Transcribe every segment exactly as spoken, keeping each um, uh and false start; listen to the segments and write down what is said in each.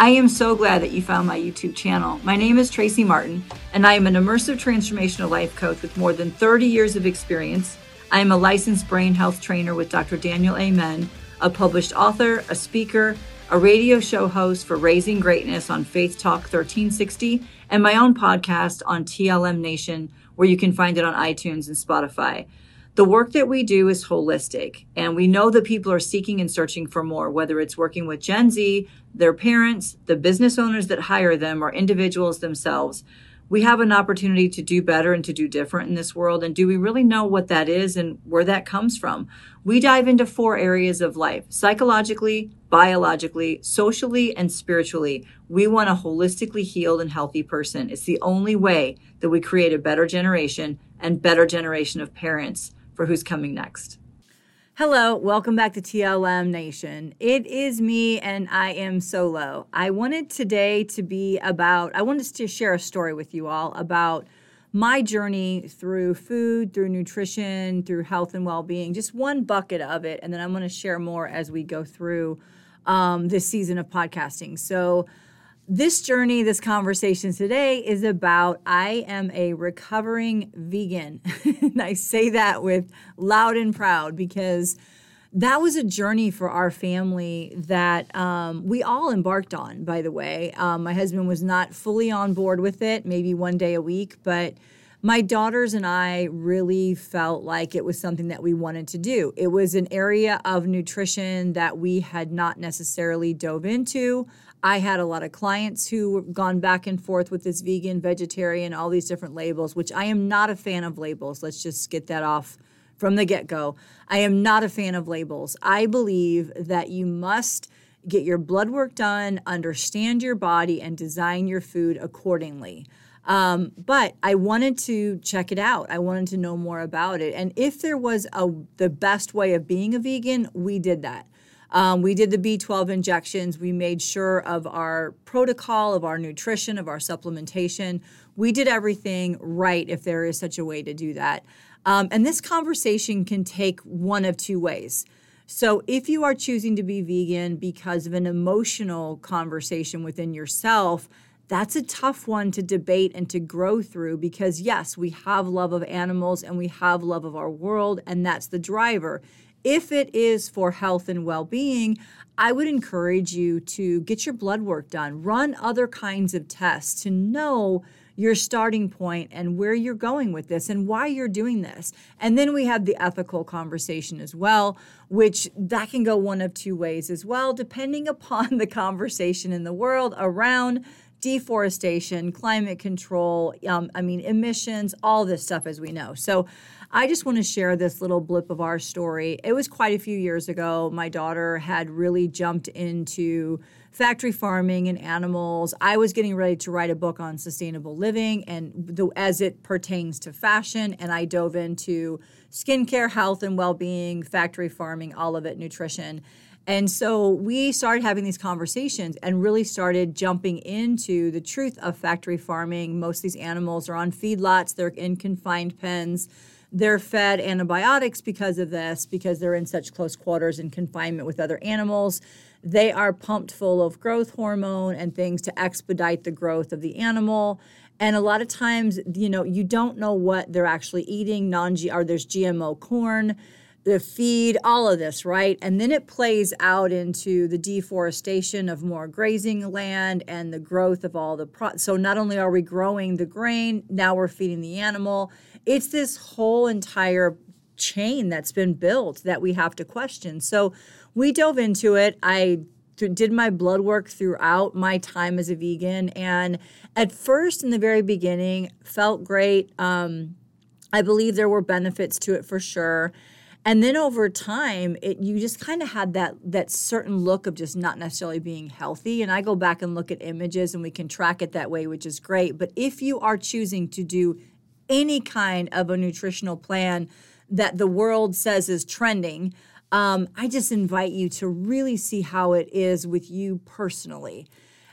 I am so glad that you found my YouTube channel. My name is Tracy Martin, and I am an immersive transformational life coach with more than thirty years of experience. I am a licensed brain health trainer with Doctor Daniel Amen, a published author, a speaker, a radio show host for Raising Greatness on Faith Talk thirteen sixty, and my own podcast on T L M Nation, where you can find it on iTunes and Spotify. The work that we do is holistic, and we know that people are seeking and searching for more, whether it's working with Gen Z, their parents, the business owners that hire them, or individuals themselves. We have an opportunity to do better and to do different in this world. And do we really know what that is and where that comes from? We dive into four areas of life: psychologically, biologically, socially, and spiritually. We want a holistically healed and healthy person. It's the only way that we create a better generation and better generation of parents for who's coming next. Hello, welcome back to T L M Nation. It is me, and I am solo. I wanted today to be about, I wanted to share a story with you all about my journey through food, through nutrition, through health and well-being, just one bucket of it. And then I'm going to share more as we go through um, this season of podcasting. So this journey, this conversation today is about, I am a recovering vegan. And I say that with loud and proud because that was a journey for our family that um, we all embarked on, by the way. Um, my husband was not fully on board with it, maybe one day a week, but my daughters and I really felt like it was something that we wanted to do. It was an area of nutrition that we had not necessarily dove into. I had a lot of clients who have gone back and forth with this vegan, vegetarian, all these different labels, which I am not a fan of labels. Let's just get that off from the get-go. I am not a fan of labels. I believe that you must get your blood work done, understand your body, and design your food accordingly. Um, but I wanted to check it out. I wanted to know more about it. And if there was a the best way of being a vegan, we did that. Um, we did the B twelve injections. We made sure of our protocol, of our nutrition, of our supplementation. We did everything right, if there is such a way to do that. Um, and this conversation can take one of two ways. So if you are choosing to be vegan because of an emotional conversation within yourself, that's a tough one to debate and to grow through because, yes, we have love of animals and we have love of our world, and that's the driver. If it is for health and well-being, I would encourage you to get your blood work done, run other kinds of tests to know your starting point and where you're going with this and why you're doing this. And then we have the ethical conversation as well, which that can go one of two ways as well, depending upon the conversation in the world around deforestation, climate control, um, I mean, emissions, all this stuff, as we know. So I just want to share this little blip of our story. It was quite a few years ago. My daughter had really jumped into factory farming and animals. I was getting ready to write a book on sustainable living and the, as it pertains to fashion, and I dove into skincare, health and well-being, factory farming, all of it, nutrition. And so we started having these conversations and really started jumping into the truth of factory farming. Most of these animals are on feedlots. They're in confined pens. They're fed antibiotics because of this, because they're in such close quarters and confinement with other animals. They are pumped full of growth hormone and things to expedite the growth of the animal. And a lot of times, you know, you don't know what they're actually eating. Non-G or there's G M O corn, the feed, all of this, right? And then it plays out into the deforestation of more grazing land and the growth of all the pro- so not only are we growing the grain, now we're feeding the animal. It's this whole entire chain that's been built that we have to question. So we dove into it. I th- did my blood work throughout my time as a vegan, and at first, in the very beginning, felt great. Um, I believe there were benefits to it for sure. And then over time, it you just kind of had that that certain look of just not necessarily being healthy. And I go back and look at images and we can track it that way, which is great. But if you are choosing to do any kind of a nutritional plan that the world says is trending, um, I just invite you to really see how it is with you personally.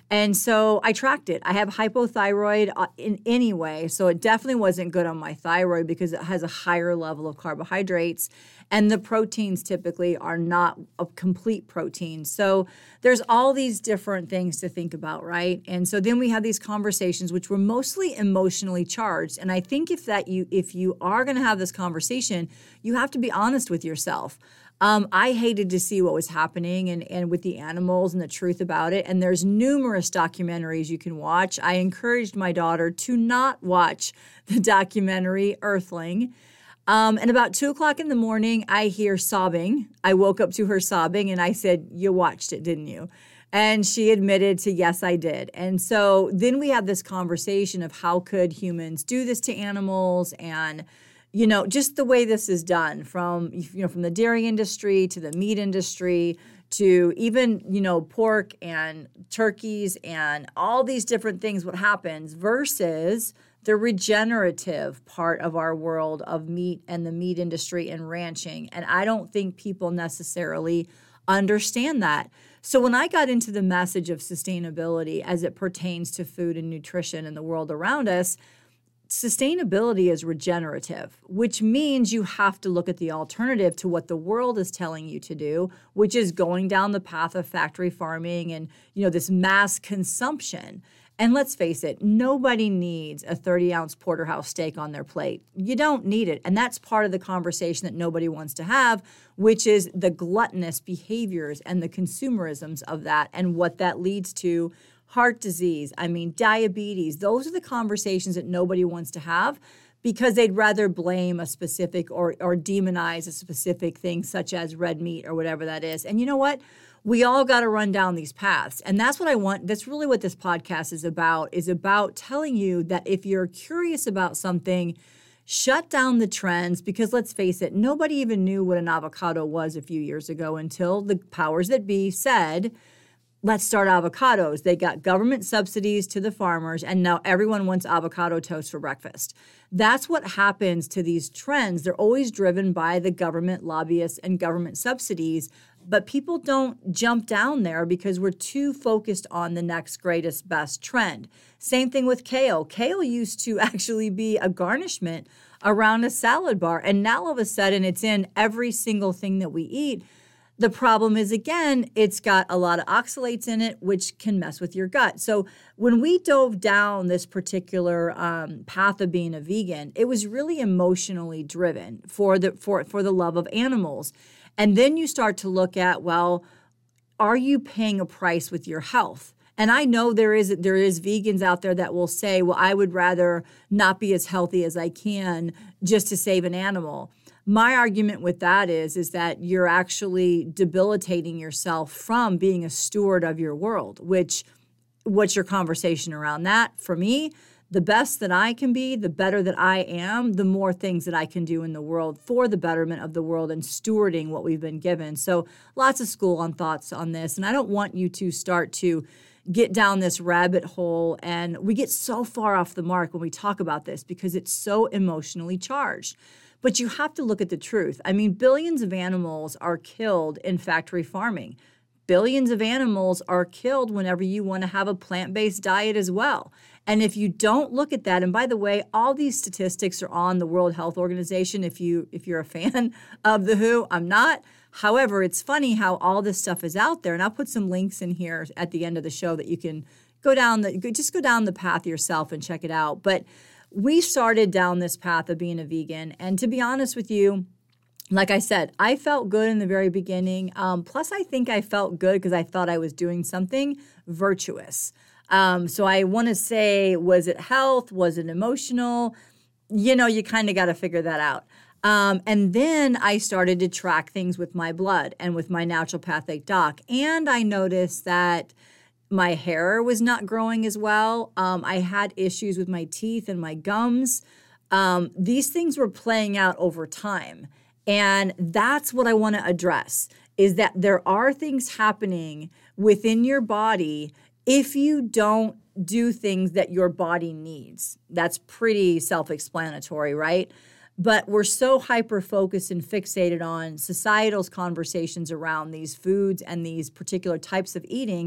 And so I tracked it. I have hypothyroid uh, in any way, so it definitely wasn't good on my thyroid because it has a higher level of carbohydrates, and the proteins typically are not a complete protein. So there's all these different things to think about, right? And so then we had these conversations which were mostly emotionally charged. And I think if that you if you are going to have this conversation, you have to be honest with yourself. Um, I hated to see what was happening and, and with the animals and the truth about it. And there's numerous documentaries you can watch. I encouraged my daughter to not watch the documentary Earthling. Um, and about two o'clock in the morning, I hear sobbing. I woke up to her sobbing and I said, "You watched it, didn't you?" And she admitted to, "Yes, I did." And so then we had this conversation of how could humans do this to animals, and you know, just the way this is done from, you know, from the dairy industry to the meat industry to even, you know, pork and turkeys and all these different things, what happens versus the regenerative part of our world of meat and the meat industry and ranching. And I don't think people necessarily understand that. So when I got into the message of sustainability as it pertains to food and nutrition in the world around us, sustainability is regenerative, which means you have to look at the alternative to what the world is telling you to do, which is going down the path of factory farming and, you know, this mass consumption. And let's face it, nobody needs a thirty ounce porterhouse steak on their plate. You don't need it. And that's part of the conversation that nobody wants to have, which is the gluttonous behaviors and the consumerisms of that and what that leads to. Heart disease, I mean, diabetes, those are the conversations that nobody wants to have because they'd rather blame a specific or, or demonize a specific thing such as red meat or whatever that is. And you know what? We all got to run down these paths. And that's what I want. That's really what this podcast is about, is about telling you that if you're curious about something, shut down the trends because let's face it, nobody even knew what an avocado was a few years ago until the powers that be said, let's start avocados. They got government subsidies to the farmers, and now everyone wants avocado toast for breakfast. That's what happens to these trends. They're always driven by the government lobbyists and government subsidies, but people don't jump down there because we're too focused on the next greatest best trend. Same thing with kale. Kale used to actually be a garnishment around a salad bar, and now all of a sudden it's in every single thing that we eat. The problem is, again, it's got a lot of oxalates in it, which can mess with your gut. So when we dove down this particular um, path of being a vegan, it was really emotionally driven for the for for the love of animals. And then you start to look at, well, are you paying a price with your health? And I know there is there is vegans out there that will say, well, I would rather not be as healthy as I can just to save an animal. My argument with that is, is that you're actually debilitating yourself from being a steward of your world, which, what's your conversation around that? For me, the best that I can be, the better that I am, the more things that I can do in the world for the betterment of the world and stewarding what we've been given. So lots of school on thoughts on this. And I don't want you to start to get down this rabbit hole. And we get so far off the mark when we talk about this because it's so emotionally charged. But you have to look at the truth. I mean, billions of animals are killed in factory farming. Billions of animals are killed whenever you want to have a plant-based diet as well. And if you don't look at that, and by the way, all these statistics are on the World Health Organization if you if you're a fan of the W H O, I'm not. However, it's funny how all this stuff is out there. And I'll put some links in here at the end of the show that you can go down the just go down the path yourself and check it out. But we started down this path of being a vegan. And to be honest with you, like I said, I felt good in the very beginning. Um, plus, I think I felt good because I thought I was doing something virtuous. Um, so I want to say, was it health? Was it emotional? You know, you kind of got to figure that out. Um, and then I started to track things with my blood and with my naturopathic doc. And I noticed that my hair was not growing as well. Um, I had issues with my teeth and my gums. Um, these things were playing out over time. And that's what I want to address, is that there are things happening within your body if you don't do things that your body needs. That's pretty self-explanatory, right? But we're so hyper-focused and fixated on societal's conversations around these foods and these particular types of eating.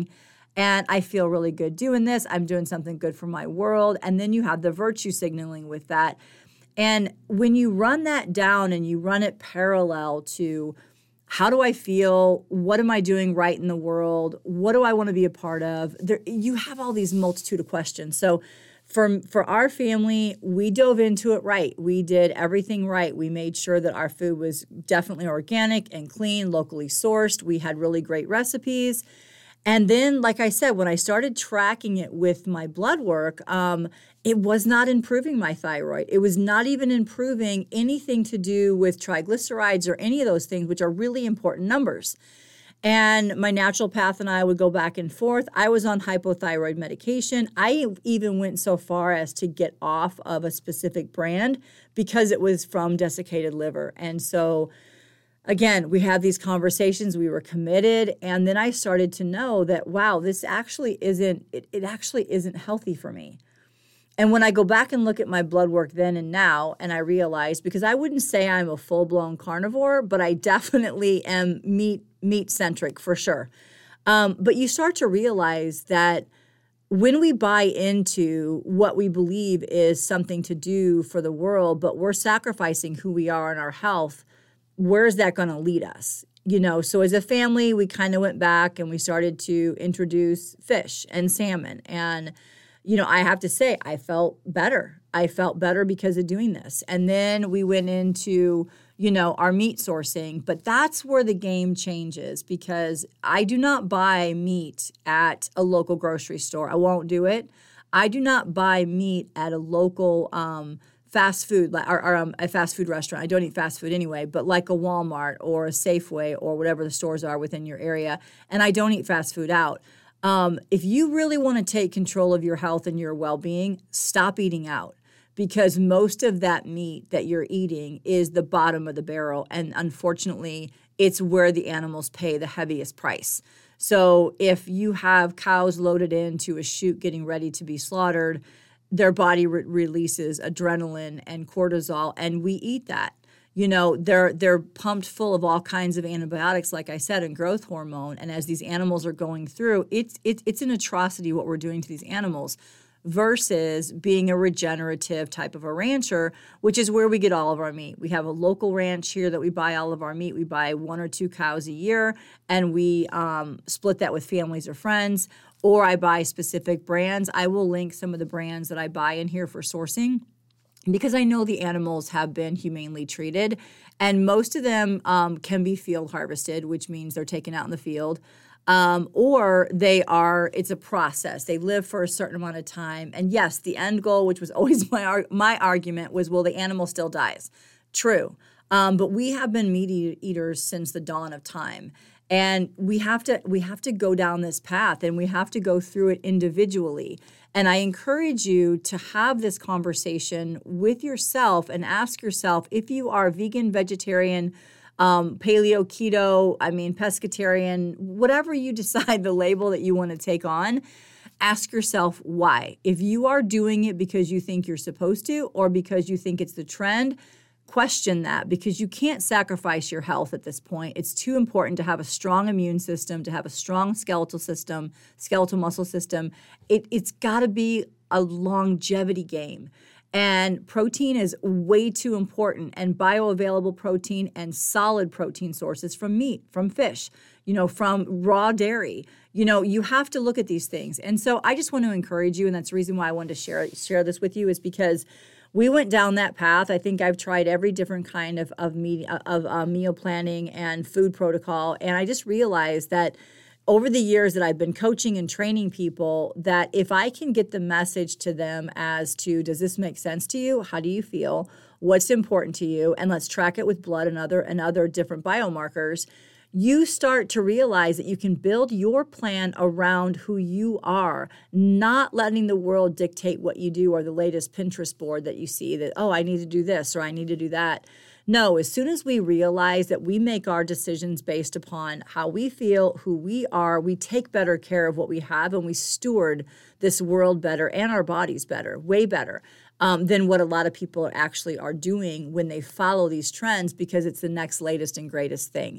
And I feel really good doing this. I'm doing something good for my world. And then you have the virtue signaling with that. And when you run that down and you run it parallel to how do I feel? What am I doing right in the world? What do I want to be a part of? There, you have all these multitude of questions. So for, for our family, we dove into it right. We did everything right. We made sure that our food was definitely organic and clean, locally sourced. We had really great recipes. And then, like I said, when I started tracking it with my blood work, um, it was not improving my thyroid. It was not even improving anything to do with triglycerides or any of those things, which are really important numbers. And my naturopath and I would go back and forth. I was on hypothyroid medication. I even went so far as to get off of a specific brand because it was from desiccated liver. And so again, we had these conversations, we were committed, and then I started to know that, wow, this actually isn't, it, it actually isn't healthy for me. And when I go back and look at my blood work then and now, and I realize, because I wouldn't say I'm a full-blown carnivore, but I definitely am meat, meat-centric for sure. Um, but you start to realize that when we buy into what we believe is something to do for the world, but we're sacrificing who we are and our health, where is that going to lead us? You know, so as a family, we kind of went back and we started to introduce fish and salmon. And, you know, I have to say, I felt better. I felt better because of doing this. And then we went into, you know, our meat sourcing. But that's where the game changes, because I do not buy meat at a local grocery store. I won't do it. I do not buy meat at a local um fast food, or, or um, a fast food restaurant. I don't eat fast food anyway, but like a Walmart or a Safeway or whatever the stores are within your area. And I don't eat fast food out. Um, if you really want to take control of your health and your well-being, stop eating out, because most of that meat that you're eating is the bottom of the barrel. And unfortunately, it's where the animals pay the heaviest price. So if you have cows loaded into a chute getting ready to be slaughtered, their body re- releases adrenaline and cortisol, and we eat that. You know, they're they're pumped full of all kinds of antibiotics, like I said, and growth hormone. And as these animals are going through, it's it's it's an atrocity what we're doing to these animals, versus being a regenerative type of a rancher, which is where we get all of our meat. We have a local ranch here that we buy all of our meat. We buy one or two cows a year, and we um, split that with families or friends. Or I buy specific brands. I will link some of the brands that I buy in here for sourcing, because I know the animals have been humanely treated. And most of them um, can be field harvested, which means they're taken out in the field. Um, or they are, it's a process. They live for a certain amount of time. And yes, the end goal, which was always my my argument, was, well, the animal still dies. True. Um, but we have been meat eat- eaters since the dawn of time. And we have to we have to go down this path, and we have to go through it individually. And I encourage you to have this conversation with yourself and ask yourself, if you are vegan, vegetarian, um, paleo, keto, I mean, pescatarian, whatever you decide the label that you want to take on, ask yourself why. If you are doing it because you think you're supposed to, or because you think it's the trend, question that, because you can't sacrifice your health at this point. It's too important to have a strong immune system, to have a strong skeletal system, skeletal muscle system. It, it's got to be a longevity game. And protein is way too important, and bioavailable protein and solid protein sources from meat, from fish, you know, from raw dairy. You know, you have to look at these things. And so I just want to encourage you, and that's the reason why I wanted to share share this with you, is because we went down that path. I think I've tried every different kind of of, meet, of uh, meal planning and food protocol, and I just realized that over the years that I've been coaching and training people, that if I can get the message to them as to, does this make sense to you? How do you feel? What's important to you? And let's track it with blood and other and other different biomarkers. You start to realize that you can build your plan around who you are, not letting the world dictate what you do, or the latest Pinterest board that you see that, oh, I need to do this or I need to do that. No, as soon as we realize that we make our decisions based upon how we feel, who we are, we take better care of what we have, and we steward this world better and our bodies better, way better. Um, than what a lot of people actually are doing when they follow these trends, because it's the next latest and greatest thing.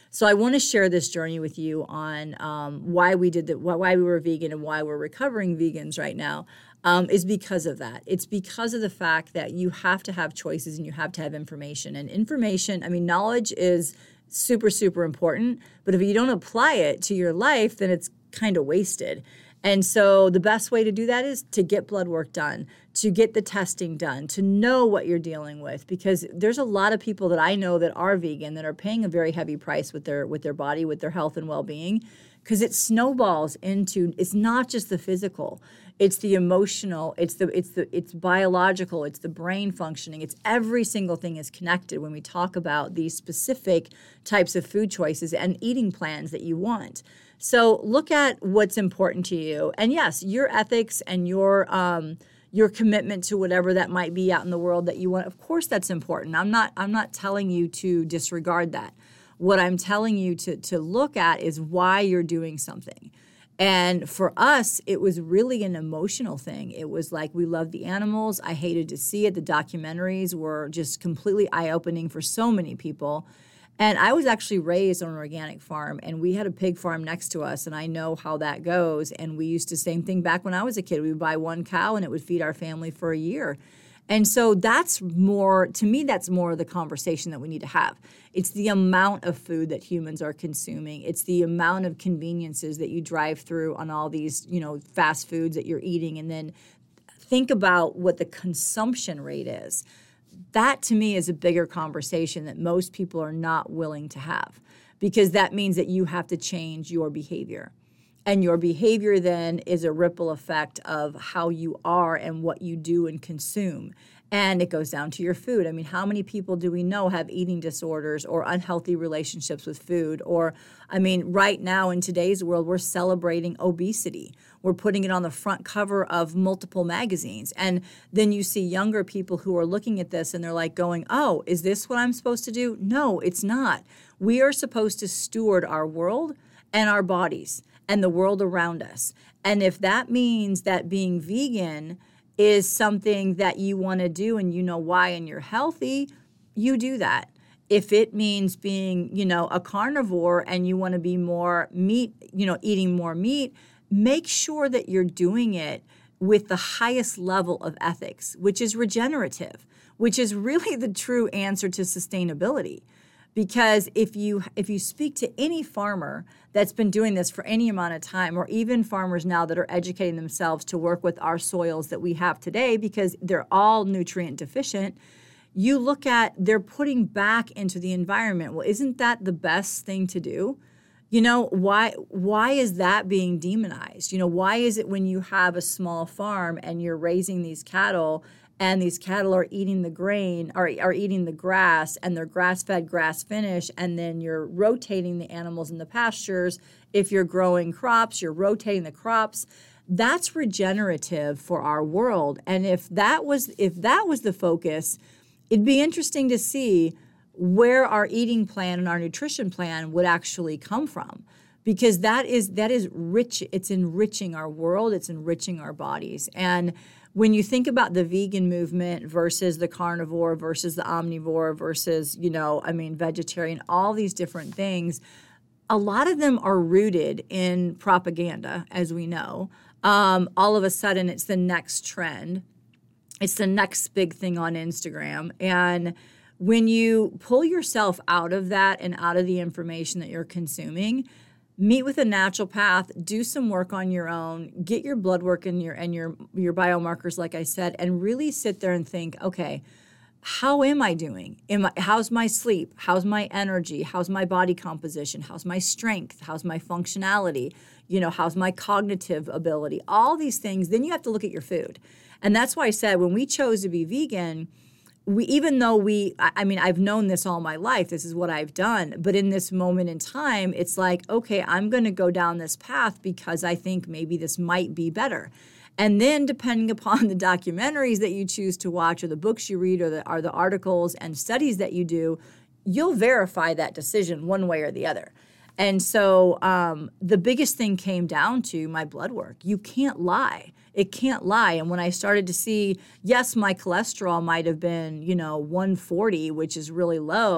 So I want to share this journey with you on um, why we did that, why we were vegan and why we're recovering vegans right now. Um, is because of that. It's because of the fact that you have to have choices and you have to have information. And information, I mean, knowledge is super, super important. But if you don't apply it to your life, then it's kind of wasted. And so the best way to do that is to get blood work done, to get the testing done, to know what you're dealing with. Because there's a lot of people that I know that are vegan that are paying a very heavy price with their with their body, with their health and well-being, because it snowballs into, it's not just the physical, it's the emotional, it's the it's the it's biological, it's the brain functioning, it's every single thing is connected when we talk about these specific types of food choices and eating plans that you want. So look at what's important to you. And yes, your ethics and your um, your commitment to whatever that might be out in the world that you want, of course that's important. I'm not I'm not telling you to disregard that. What I'm telling you to to look at is why you're doing something. And for us, it was really an emotional thing. It was like we loved the animals. I hated to see it. The documentaries were just completely eye-opening for so many people. And I was actually raised on an organic farm, and we had a pig farm next to us, and I know how that goes. And we used to, same thing back when I was a kid. We would buy one cow, and it would feed our family for a year. And so that's more, to me, that's more of the conversation that we need to have. It's the amount of food that humans are consuming. It's the amount of conveniences that you drive through on all these, you know, fast foods that you're eating. And then think about what the consumption rate is. That, to me, is a bigger conversation that most people are not willing to have, because that means that you have to change your behavior. And your behavior then is a ripple effect of how you are and what you do and consume. And it goes down to your food. I mean, how many people do we know have eating disorders or unhealthy relationships with food? Or, I mean, right now in today's world, we're celebrating obesity. We're putting it on the front cover of multiple magazines. And then you see younger people who are looking at this and they're like going, oh, is this what I'm supposed to do? No, it's not. We are supposed to steward our world and our bodies and the world around us. And if that means that being vegan is something that you want to do and you know why and you're healthy, you do that. If it means being, you know, a carnivore and you want to be more meat, you know, eating more meat, make sure that you're doing it with the highest level of ethics, which is regenerative, which is really the true answer to sustainability. Because if you if you speak to any farmer that's been doing this for any amount of time, or even farmers now that are educating themselves to work with our soils that we have today, because they're all nutrient deficient, you look at, they're putting back into the environment. Well, isn't that the best thing to do? You know, why why is that being demonized? You know, why is it when you have a small farm and you're raising these cattle and these cattle are eating the grain, are, are eating the grass, and they're grass-fed, grass-finished, and then you're rotating the animals in the pastures. If you're growing crops, you're rotating the crops. That's regenerative for our world. And if that was if that was the focus, it'd be interesting to see where our eating plan and our nutrition plan would actually come from. Because that is that is rich, it's enriching our world, it's enriching our bodies. And when you think about the vegan movement versus the carnivore versus the omnivore versus, you know, I mean, vegetarian, all these different things, a lot of them are rooted in propaganda, as we know. Um, all of a sudden, it's the next trend. It's the next big thing on Instagram. And when you pull yourself out of that and out of the information that you're consuming, meet with a naturopath, do some work on your own, get your blood work and your and your your biomarkers, like I said, and really sit there and think, okay, how am I doing? Am I, how's my sleep? How's my energy? How's my body composition? How's my strength? How's my functionality? You know, how's my cognitive ability? All these things. Then you have to look at your food. And that's why I said when we chose to be vegan, we, even though we, I mean, I've known this all my life, this is what I've done, but in this moment in time, it's like, okay, I'm going to go down this path because I think maybe this might be better. And then depending upon the documentaries that you choose to watch or the books you read or the, or the articles and studies that you do, you'll verify that decision one way or the other. And so um, the biggest thing came down to my blood work. You can't lie. It can't lie. And when I started to see, yes, my cholesterol might have been, you know, one forty, which is really low,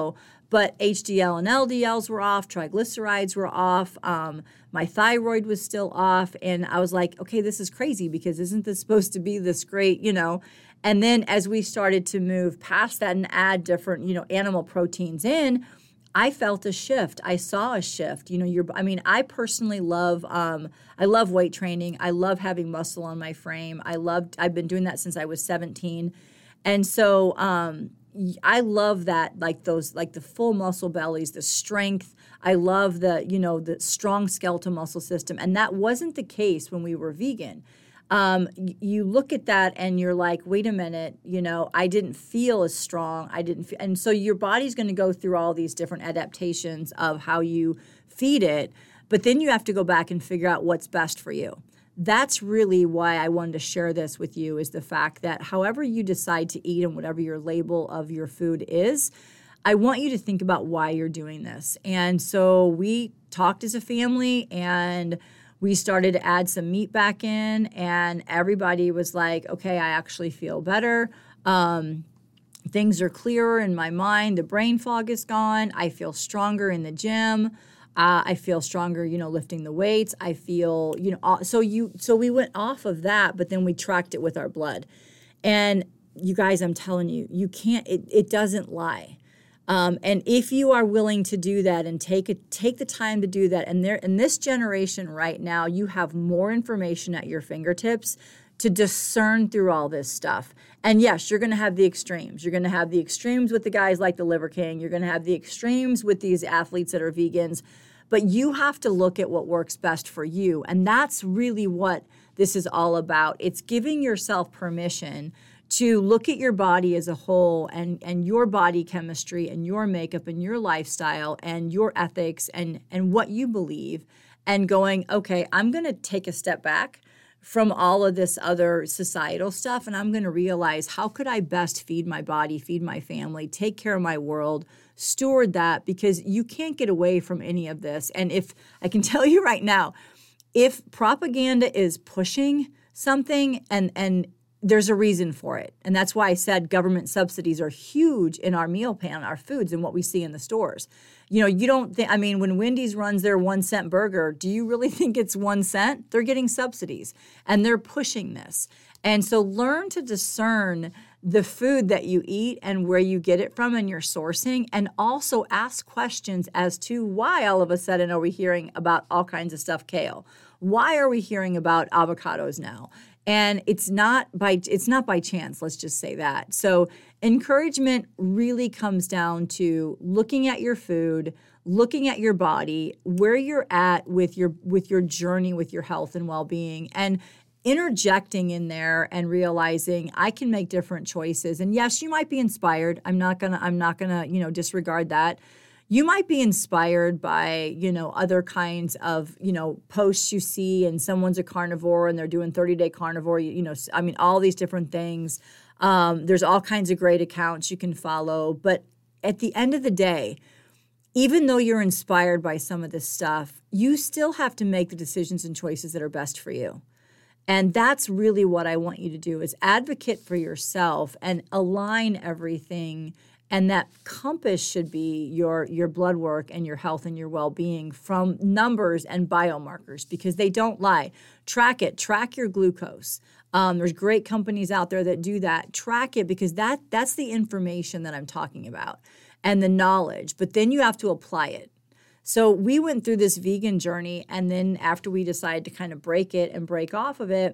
but H D L and L D Ls were off, triglycerides were off, um, my thyroid was still off, and I was like, okay, this is crazy because isn't this supposed to be this great, you know? And then as we started to move past that and add different, you know, animal proteins in, I felt a shift. I saw a shift. You know, your I mean, I personally love um, I love weight training. I love having muscle on my frame. I loved I've been doing that since I was seventeen. And so um, I love that, like those, like the full muscle bellies, the strength. I love the, you know, the strong skeletal muscle system. And that wasn't the case when we were vegan. Um, you look at that and you're like, wait a minute, you know, I didn't feel as strong. I didn't feel, and so your body's going to go through all these different adaptations of how you feed it. But then you have to go back and figure out what's best for you. That's really why I wanted to share this with you, is the fact that however you decide to eat and whatever your label of your food is, I want you to think about why you're doing this. And so we talked as a family and we started to add some meat back in, and everybody was like, okay, I actually feel better. Um, things are clearer in my mind. The brain fog is gone. I feel stronger in the gym. Uh, I feel stronger, you know, lifting the weights. I feel, you know, so you, so we went off of that, but then we tracked it with our blood. And you guys, I'm telling you, you can't, it, it doesn't lie. Um, and if you are willing to do that and take it, take the time to do that, and there in this generation right now, you have more information at your fingertips to discern through all this stuff. And yes, you're going to have the extremes. You're going to have the extremes with the guys like the Liver King. You're going to have the extremes with these athletes that are vegans. But you have to look at what works best for you. And that's really what this is all about. It's giving yourself permission to look at your body as a whole, and, and your body chemistry and your makeup and your lifestyle and your ethics and, and what you believe, and going, okay, I'm going to take a step back from all of this other societal stuff, and I'm going to realize, how could I best feed my body, feed my family, take care of my world, steward that, because you can't get away from any of this. And if I can tell you right now, if propaganda is pushing something, and and there's a reason for it. And that's why I said government subsidies are huge in our meal plan, our foods, and what we see in the stores. You know, you don't think, I mean, when Wendy's runs their one cent burger, do you really think it's one cent? They're getting subsidies and they're pushing this. And so learn to discern the food that you eat and where you get it from and your sourcing, and also ask questions as to why all of a sudden are we hearing about all kinds of stuff, kale? Why are we hearing about avocados now? And it's not by it's not by chance, let's just say that. So encouragement really comes down to looking at your food, looking at your body, where you're at with your with your journey with your health and well-being, and interjecting in there and realizing I can make different choices. And yes, you might be inspired. I'm not gonna I'm not gonna, you know, disregard that. You might be inspired by, you know, other kinds of, you know, posts you see, and someone's a carnivore and they're doing thirty-day carnivore, you, you know, I mean, all these different things. Um, there's all kinds of great accounts you can follow. But at the end of the day, even though you're inspired by some of this stuff, you still have to make the decisions and choices that are best for you. And that's really what I want you to do, is advocate for yourself and align everything. And that compass should be your, your blood work and your health and your well-being from numbers and biomarkers, because they don't lie. Track it. Track your glucose. Um, there's great companies out there that do that. Track it, because that that's the information that I'm talking about and the knowledge. But then you have to apply it. So we went through this vegan journey, and then after we decided to kind of break it and break off of it,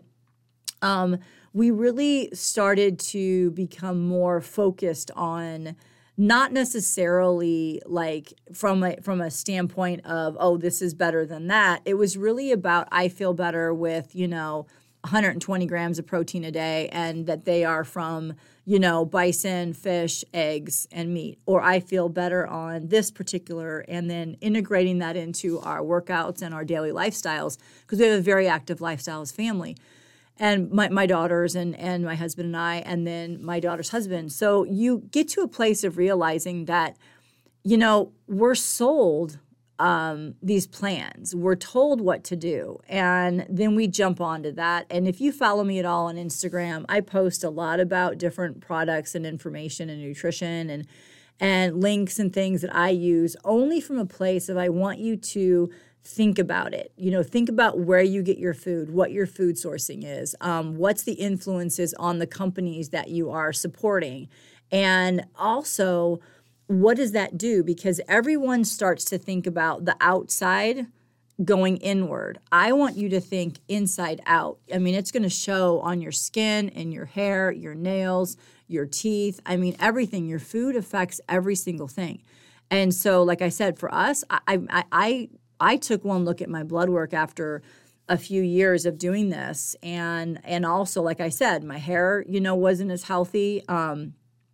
um, we really started to become more focused on not necessarily like from a, from a standpoint of, oh, this is better than that. It was really about, I feel better with, you know, one hundred twenty grams of protein a day, and that they are from, you know, bison, fish, eggs, and meat. Or I feel better on this particular, and then integrating that into our workouts and our daily lifestyles, because we have a very active lifestyle as family. And my, my daughters and, and my husband and I, and then my daughter's husband. So you get to a place of realizing that, you know, we're sold um, these plans. We're told what to do. And then we jump onto that. And if you follow me at all on Instagram, I post a lot about different products and information and nutrition. And and links and things that I use only from a place of I want you to think about it. You know, think about where you get your food, what your food sourcing is, um, what's the influences on the companies that you are supporting. And also, what does that do? Because everyone starts to think about the outside going inward. I want you to think inside out. I mean, it's going to show on your skin and your hair, your nails, your teeth. I mean, everything. Your food affects every single thing. And so, like I said, for us, I I I, I took one look at my blood work after a few years of doing this. And and also, like I said, my hair, you know, wasn't as healthy. Um,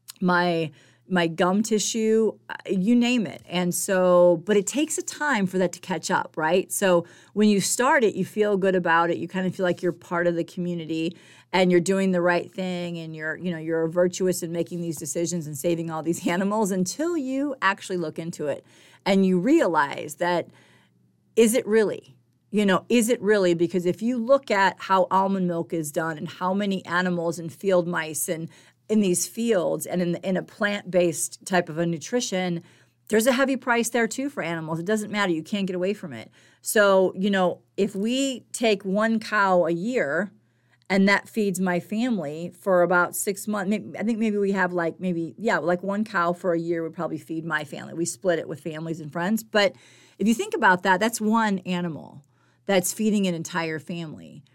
my my gum tissue, you name it. And so, but it takes a time for that to catch up, right? So when you start it, you feel good about it. You kind of feel like you're part of the community and you're doing the right thing and you're, you know, you're virtuous in making these decisions and saving all these animals until you actually look into it and you realize that, is it really? You know, is it really? Because if you look at how almond milk is done and how many animals and field mice and in these fields and in, in a plant-based type of a nutrition, there's a heavy price there too for animals. It doesn't matter. You can't get away from it. So, you know, if we take one cow a year and that feeds my family for about six months, maybe, I think maybe we have like maybe, yeah, like one cow for a year would probably feed my family. We split it with families and friends. But if you think about that, that's one animal that's feeding an entire family.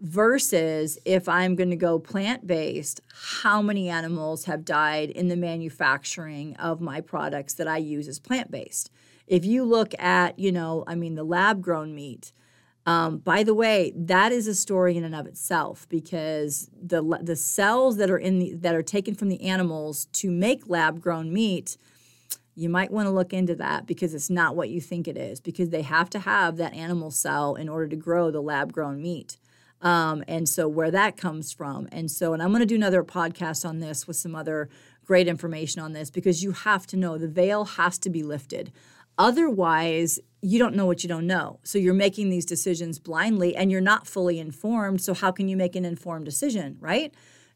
Versus if I'm going to go plant-based, how many animals have died in the manufacturing of my products that I use as plant-based? If you look at, you know, I mean, the lab-grown meat, um, by the way, that is a story in and of itself because the the cells that are in the that are taken from the animals to make lab-grown meat, you might want to look into that because it's not what you think it is because they have to have that animal cell in order to grow the lab-grown meat. Um, and so where that comes from. And so, and I'm going to do another podcast on this with some other great information on this because you have to know the veil has to be lifted. Otherwise, you don't know what you don't know. So you're making these decisions blindly and you're not fully informed. So how can you make an informed decision, right?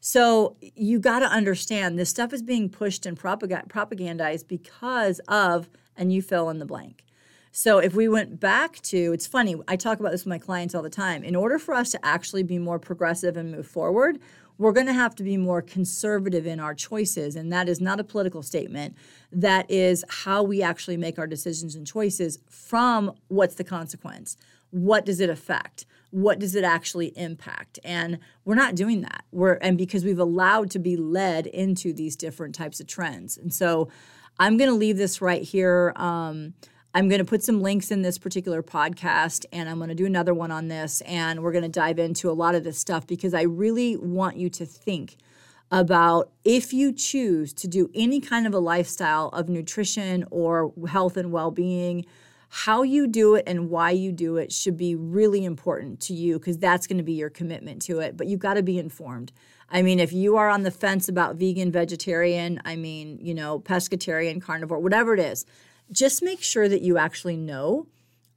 So you got to understand this stuff is being pushed and propag- propagandized because of, and you fill in the blank. So if we went back to, it's funny, I talk about this with my clients all the time. In order for us to actually be more progressive and move forward, we're going to have to be more conservative in our choices. And that is not a political statement. That is how we actually make our decisions and choices from what's the consequence? What does it affect? What does it actually impact? And we're not doing that. We're and because we've allowed to be led into these different types of trends. And so I'm going to leave this right here. Um, I'm going to put some links in this particular podcast, and I'm going to do another one on this, and we're going to dive into a lot of this stuff because I really want you to think about if you choose to do any kind of a lifestyle of nutrition or health and well-being, how you do it and why you do it should be really important to you because that's going to be your commitment to it. But you've got to be informed. I mean, if you are on the fence about vegan, vegetarian, I mean, you know, pescatarian, carnivore, whatever it is, just make sure that you actually know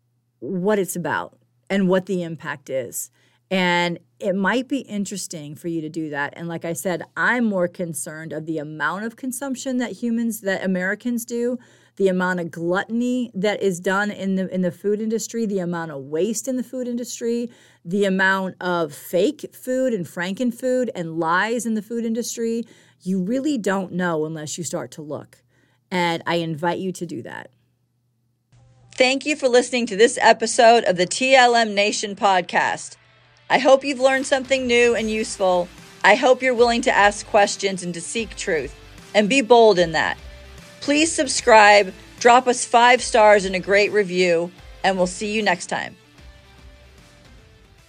what it's about and what the impact is. And it might be interesting for you to do that. And like I said, I'm more concerned of the amount of consumption that humans, that Americans do, the amount of gluttony that is done in the in the food industry, the amount of waste in the food industry, the amount of fake food and frankenfood and lies in the food industry. You really don't know unless you start to look. And I invite you to do that. Thank you for listening to this episode of the T L M Nation podcast. I hope you've learned something new and useful. I hope you're willing to ask questions and to seek truth and be bold in that. Please subscribe, drop us five stars and a great review, and we'll see you next time.